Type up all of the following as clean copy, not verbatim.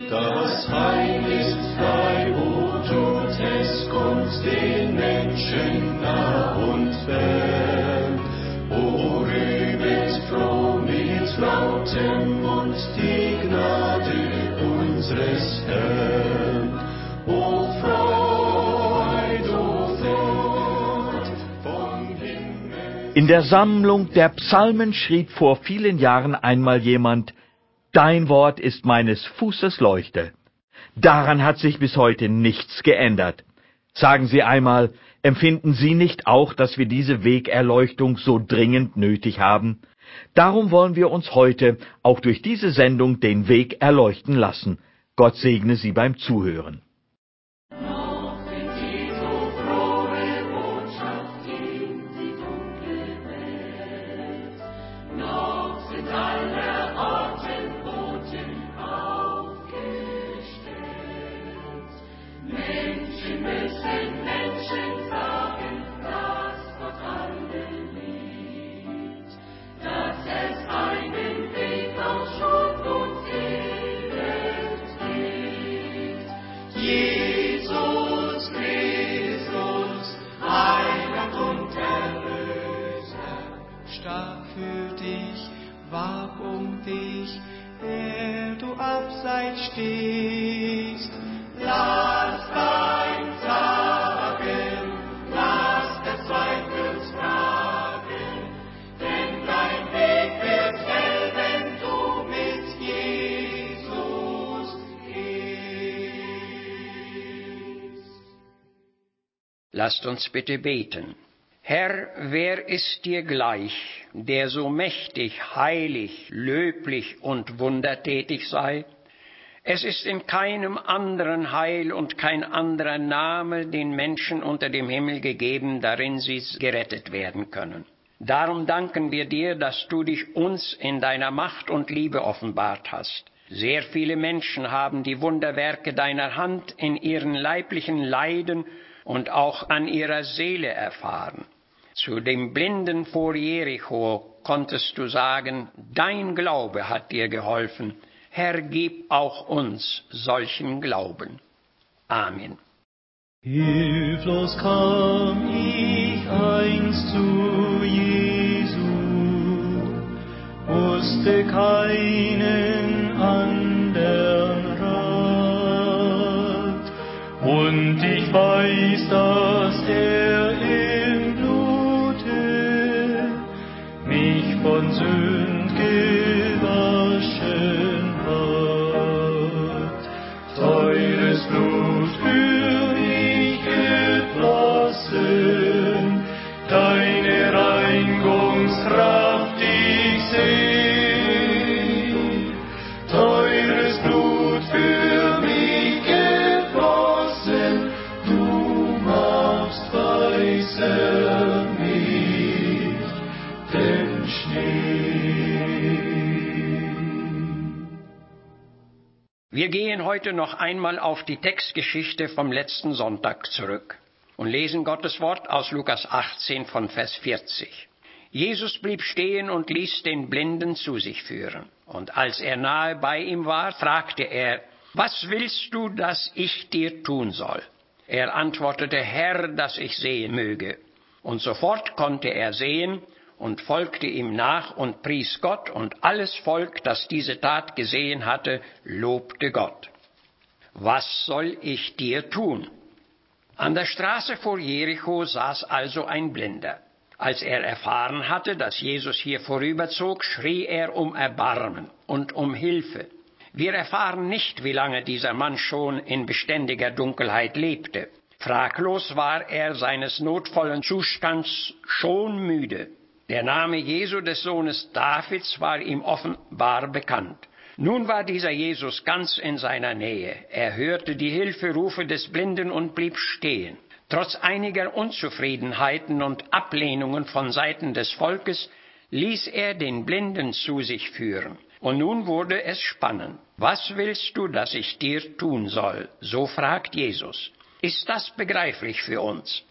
Das Heil ist frei, o tut es kommt den Menschen nah und fern. O rühmet froh mit lautem Mund die Gnade unseres Herrn. O Freud vom Himmel. In der Sammlung der Psalmen schrieb vor vielen Jahren einmal jemand: Dein Wort ist meines Fußes Leuchte. Daran hat sich bis heute nichts geändert. Sagen Sie einmal, empfinden Sie nicht auch, dass wir diese Wegerleuchtung so dringend nötig haben? Darum wollen wir uns heute auch durch diese Sendung den Weg erleuchten lassen. Gott segne Sie beim Zuhören. Stark für dich, wag dich, der du abseits stehst. Lass dein Sagen, lass der Zweifel fragen, denn dein Weg wird hell, wenn du mit Jesus gehst. Lasst uns bitte beten. Herr, wer ist dir gleich, der so mächtig, heilig, löblich und wundertätig sei? Es ist in keinem anderen Heil und kein anderer Name den Menschen unter dem Himmel gegeben, darin sie gerettet werden können. Darum danken wir dir, dass du dich uns in deiner Macht und Liebe offenbart hast. Sehr viele Menschen haben die Wunderwerke deiner Hand in ihren leiblichen Leiden und auch an ihrer Seele erfahren. Zu dem Blinden vor Jericho konntest du sagen, dein Glaube hat dir geholfen. Herr, gib auch uns solchen Glauben. Amen. Hilflos kam ich einst zu Jesu, wusste keinen anderen Rat, und ich weiß, dass er im Blute mich von Sünd gewaschen hat. Teures Blut für mich geflossen, deine Reinigungskraft ich seh. Teures Blut für mich geflossen, du machst weißer mich denn Schnee. Wir gehen heute noch einmal auf die Textgeschichte vom letzten Sonntag zurück und lesen Gottes Wort aus Lukas 18 von Vers 40. Jesus blieb stehen und ließ den Blinden zu sich führen. Und als er nahe bei ihm war, fragte er, was willst du, dass ich dir tun soll? Er antwortete, Herr, dass ich sehen möge. Und sofort konnte er sehen und folgte ihm nach und pries Gott, und alles Volk, das diese Tat gesehen hatte, lobte Gott. Was soll ich dir tun? An der Straße vor Jericho saß also ein Blinder. Als er erfahren hatte, dass Jesus hier vorüberzog, schrie er um Erbarmen und um Hilfe. Wir erfahren nicht, wie lange dieser Mann schon in beständiger Dunkelheit lebte. Fraglos war er seines notvollen Zustands schon müde. Der Name Jesu des Sohnes Davids war ihm offenbar bekannt. Nun war dieser Jesus ganz in seiner Nähe. Er hörte die Hilferufe des Blinden und blieb stehen. Trotz einiger Unzufriedenheiten und Ablehnungen von Seiten des Volkes ließ er den Blinden zu sich führen. Und nun wurde es spannend. Was willst du, dass ich dir tun soll? So fragt Jesus. Ist das begreiflich für uns?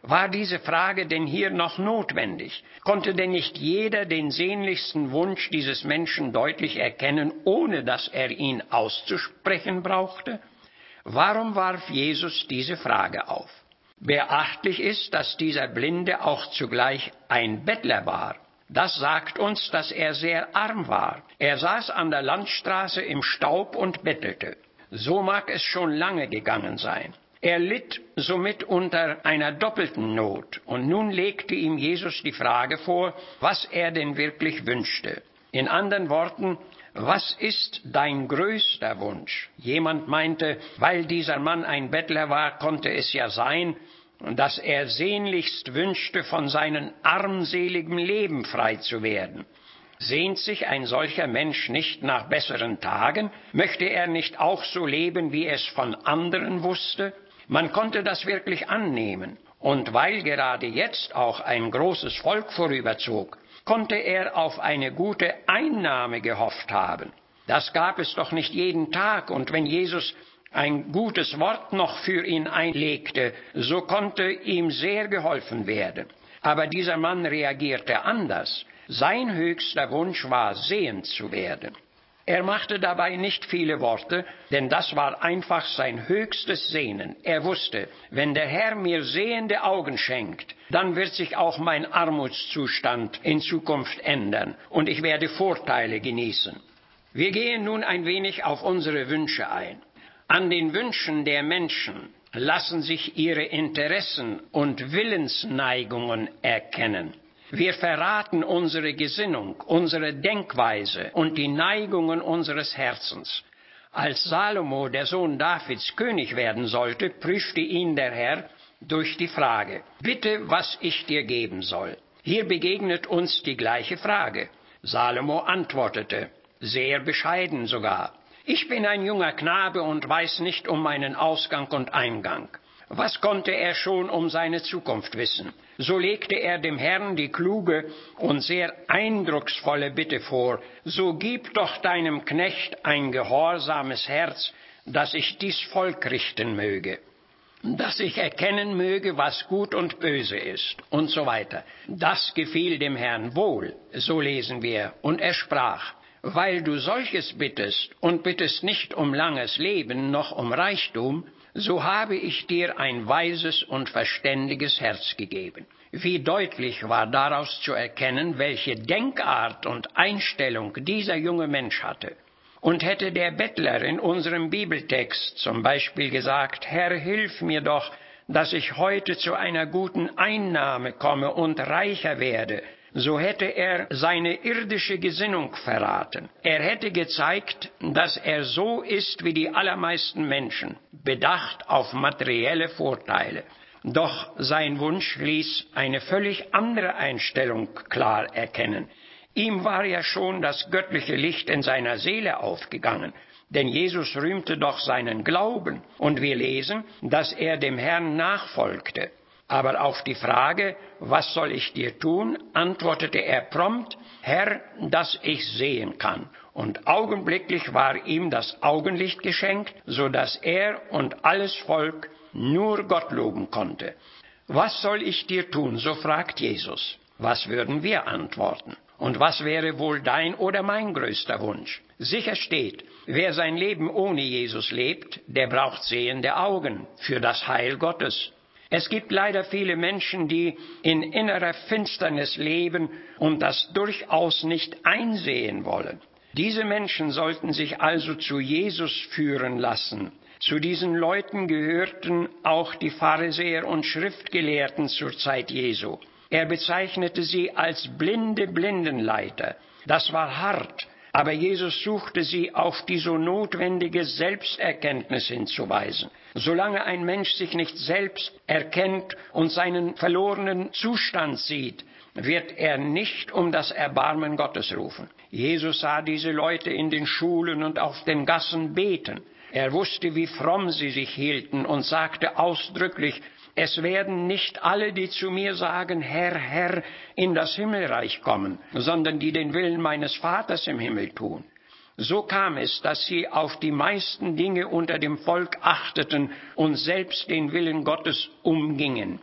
War diese Frage denn hier noch notwendig? Konnte denn nicht jeder den sehnlichsten Wunsch dieses Menschen deutlich erkennen, ohne dass er ihn auszusprechen brauchte? Warum warf Jesus diese Frage auf? Beachtlich ist, dass dieser Blinde auch zugleich ein Bettler war. Das sagt uns, dass er sehr arm war. Er saß an der Landstraße im Staub und bettelte. So mag es schon lange gegangen sein. Er litt somit unter einer doppelten Not. Und nun legte ihm Jesus die Frage vor, was er denn wirklich wünschte. In anderen Worten, was ist dein größter Wunsch? Jemand meinte, weil dieser Mann ein Bettler war, konnte es ja sein, dass er sehnlichst wünschte, von seinem armseligen Leben frei zu werden. Sehnt sich ein solcher Mensch nicht nach besseren Tagen? Möchte er nicht auch so leben, wie es von anderen wusste? Man konnte das wirklich annehmen. Und weil gerade jetzt auch ein großes Volk vorüberzog, konnte er auf eine gute Einnahme gehofft haben. Das gab es doch nicht jeden Tag, und wenn Jesus ein gutes Wort noch für ihn einlegte, so konnte ihm sehr geholfen werden. Aber dieser Mann reagierte anders. Sein höchster Wunsch war, sehend zu werden. Er machte dabei nicht viele Worte, denn das war einfach sein höchstes Sehnen. Er wusste, wenn der Herr mir sehende Augen schenkt, dann wird sich auch mein Armutszustand in Zukunft ändern und ich werde Vorteile genießen. Wir gehen nun ein wenig auf unsere Wünsche ein. An den Wünschen der Menschen lassen sich ihre Interessen und Willensneigungen erkennen. Wir verraten unsere Gesinnung, unsere Denkweise und die Neigungen unseres Herzens. Als Salomo, der Sohn Davids, König werden sollte, prüfte ihn der Herr durch die Frage, bitte, was ich dir geben soll. Hier begegnet uns die gleiche Frage. Salomo antwortete, sehr bescheiden sogar, ich bin ein junger Knabe und weiß nicht um meinen Ausgang und Eingang. Was konnte er schon um seine Zukunft wissen? So legte er dem Herrn die kluge und sehr eindrucksvolle Bitte vor, so gib doch deinem Knecht ein gehorsames Herz, dass ich dies Volk richten möge, dass ich erkennen möge, was gut und böse ist und so weiter. Das gefiel dem Herrn wohl, so lesen wir, und er sprach, weil du solches bittest und bittest nicht um langes Leben noch um Reichtum, so habe ich dir ein weises und verständiges Herz gegeben. Wie deutlich war daraus zu erkennen, welche Denkart und Einstellung dieser junge Mensch hatte. Und hätte der Bettler in unserem Bibeltext zum Beispiel gesagt, Herr, hilf mir doch, dass ich heute zu einer guten Einnahme komme und reicher werde, so hätte er seine irdische Gesinnung verraten. Er hätte gezeigt, dass er so ist wie die allermeisten Menschen, bedacht auf materielle Vorteile. Doch sein Wunsch ließ eine völlig andere Einstellung klar erkennen. Ihm war ja schon das göttliche Licht in seiner Seele aufgegangen, denn Jesus rühmte doch seinen Glauben, und wir lesen, dass er dem Herrn nachfolgte. Aber auf die Frage, was soll ich dir tun, antwortete er prompt, Herr, dass ich sehen kann. Und augenblicklich war ihm das Augenlicht geschenkt, so dass er und alles Volk nur Gott loben konnte. Was soll ich dir tun, so fragt Jesus. Was würden wir antworten? Und was wäre wohl dein oder mein größter Wunsch? Sicher steht, wer sein Leben ohne Jesus lebt, der braucht sehende Augen für das Heil Gottes. Es gibt leider viele Menschen, die in innerer Finsternis leben und das durchaus nicht einsehen wollen. Diese Menschen sollten sich also zu Jesus führen lassen. Zu diesen Leuten gehörten auch die Pharisäer und Schriftgelehrten zur Zeit Jesu. Er bezeichnete sie als blinde Blindenleiter. Das war hart, aber Jesus suchte sie auf die so notwendige Selbsterkenntnis hinzuweisen. Solange ein Mensch sich nicht selbst erkennt und seinen verlorenen Zustand sieht, wird er nicht um das Erbarmen Gottes rufen. Jesus sah diese Leute in den Schulen und auf den Gassen beten. Er wusste, wie fromm sie sich hielten und sagte ausdrücklich, es werden nicht alle, die zu mir sagen, Herr, Herr, in das Himmelreich kommen, sondern die den Willen meines Vaters im Himmel tun. So kam es, dass sie auf die meisten Dinge unter dem Volk achteten und selbst den Willen Gottes umgingen.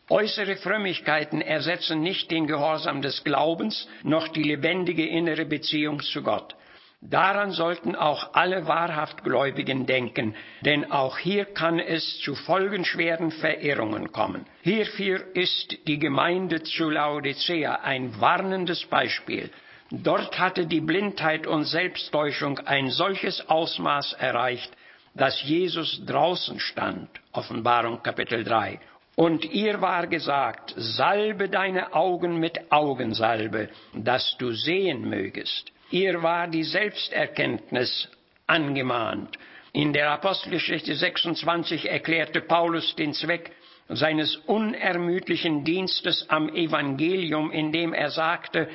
Äußere Frömmigkeiten ersetzen nicht den Gehorsam des Glaubens, noch die lebendige innere Beziehung zu Gott. Daran sollten auch alle wahrhaft Gläubigen denken, denn auch hier kann es zu folgenschweren Verirrungen kommen. Hierfür ist die Gemeinde zu Laodicea ein warnendes Beispiel. Dort hatte die Blindheit und Selbsttäuschung ein solches Ausmaß erreicht, dass Jesus draußen stand, Offenbarung Kapitel 3. Und ihr war gesagt, salbe deine Augen mit Augensalbe, dass du sehen mögest. Ihr war die Selbsterkenntnis angemahnt. In der Apostelgeschichte 26 erklärte Paulus den Zweck seines unermüdlichen Dienstes am Evangelium, indem er sagte,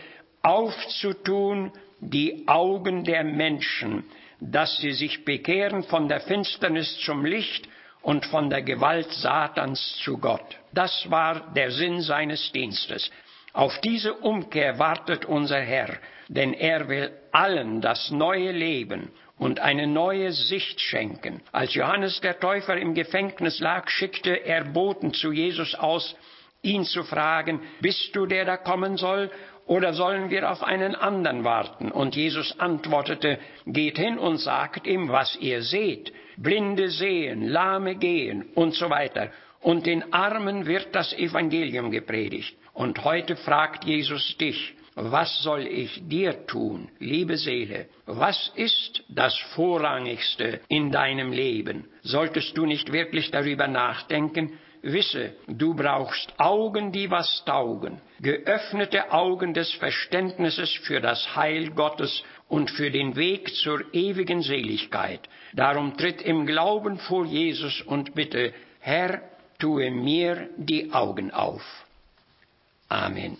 aufzutun die Augen der Menschen, dass sie sich bekehren von der Finsternis zum Licht und von der Gewalt Satans zu Gott. Das war der Sinn seines Dienstes. Auf diese Umkehr wartet unser Herr, denn er will allen das neue Leben und eine neue Sicht schenken. Als Johannes der Täufer im Gefängnis lag, schickte er Boten zu Jesus aus, ihn zu fragen, bist du der da kommen soll, oder sollen wir auf einen anderen warten? Und Jesus antwortete, geht hin und sagt ihm, was ihr seht. Blinde sehen, Lahme gehen und so weiter. Und den Armen wird das Evangelium gepredigt. Und heute fragt Jesus dich, was soll ich dir tun, liebe Seele? Was ist das Vorrangigste in deinem Leben? Solltest du nicht wirklich darüber nachdenken? Wisse, du brauchst Augen, die was taugen, geöffnete Augen des Verständnisses für das Heil Gottes und für den Weg zur ewigen Seligkeit. Darum tritt im Glauben vor Jesus und bitte, Herr, tue mir die Augen auf. Amen.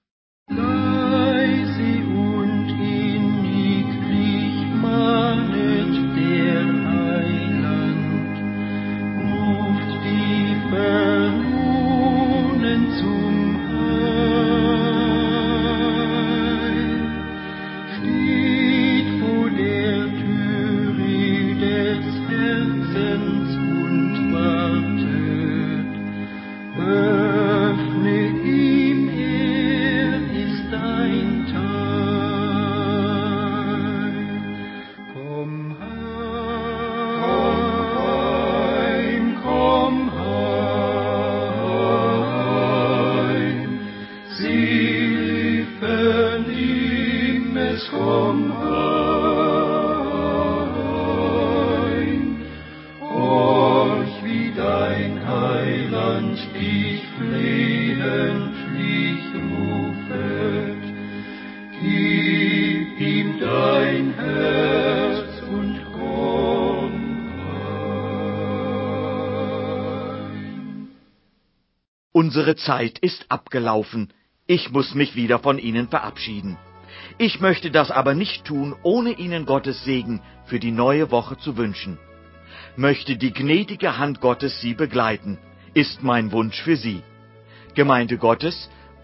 Leise und inniglich mahnet der Heiland, ruft die Verlorenen zum Heil, steht vor der Türe des Herzens und wartet, öffne ihm, er ist dein Teil. Komm heim, sie vernimm es, komm heim, horch wie dein Heiland dich flehentlich rufet, gib ihm dein Herz und komm heim. Unsere Zeit ist abgelaufen. Ich muss mich wieder von Ihnen verabschieden. Ich möchte das aber nicht tun, ohne Ihnen Gottes Segen für die neue Woche zu wünschen. Möchte die gnädige Hand Gottes Sie begleiten, ist mein Wunsch für Sie. Gemeinde Gottes,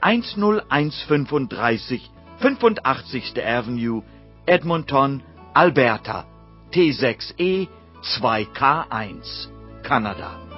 10135, 85. Avenue, Edmonton, Alberta, T6E 2K1, Kanada.